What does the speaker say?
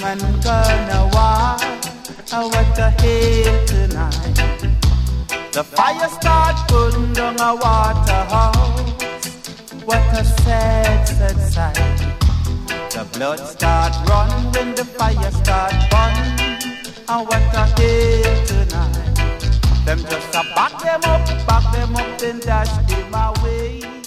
and gonna walk. What a hell tonight. The fire start putting down a waterhouse. What a sad, sad sight. The blood start run when the fire start burn. What a hell tonight. Them just back them up, then dash them away.